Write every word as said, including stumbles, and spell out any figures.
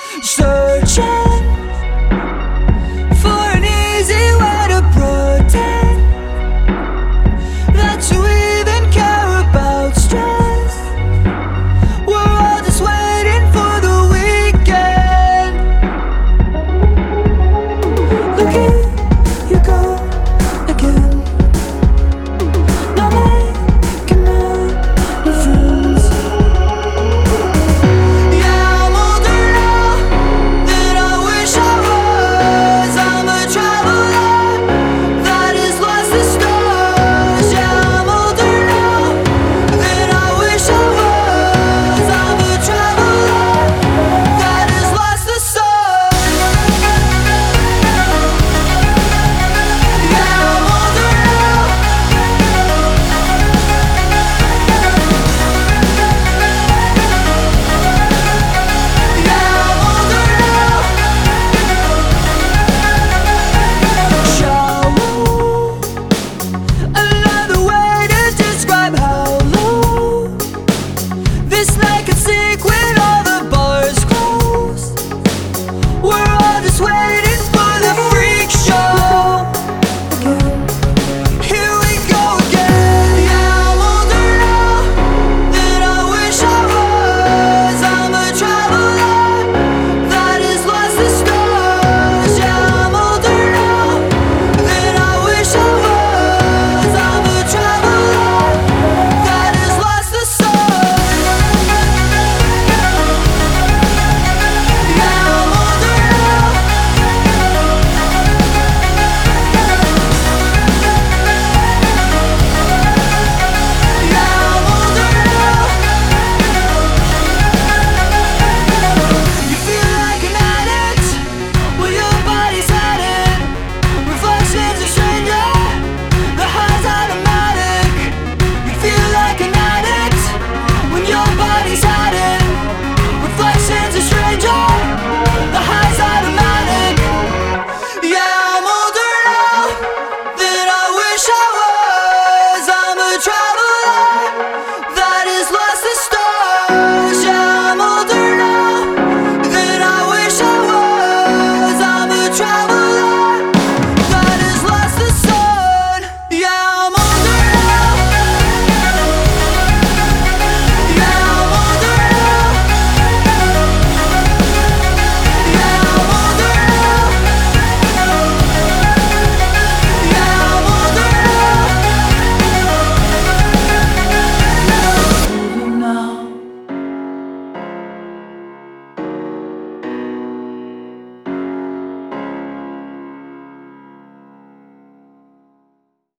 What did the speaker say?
Searching for an easy way to pretend that you even care about stress. We're all just waiting for the weekend. Look at you go again. Not making any friends. Yeah, I'm older now than I wish I was. I'm a traveler that has lost the stars. Yeah, I'm older now than I wish I was. I'm a traveler that has lost the sun. Yeah, I'm older now. Yeah, I'm older now. Shallow, another way to describe how low this night could sink when all the bars close. We're all just waiting for the freak show. Here we go again. Yeah, I'm older now than I wish I was. I'm a traveler that has lost the stars. Yeah, I'm older now than I wish I was. I'm a traveler that has lost the sun. Yeah, I'm older now. Yeah, I'm older now. You feel like an addict when your body's headed. Reflections of stranger, the high's automatic. You feel like an addict when your body's headed.